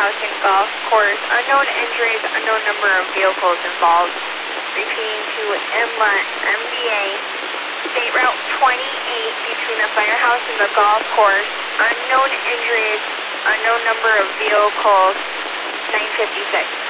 Firehouse and Golf Course. Unknown injuries, unknown number of vehicles involved. Repeating to MDA. State Route 28 between the Firehouse and the Golf Course. Unknown injuries, unknown number of vehicles. 956.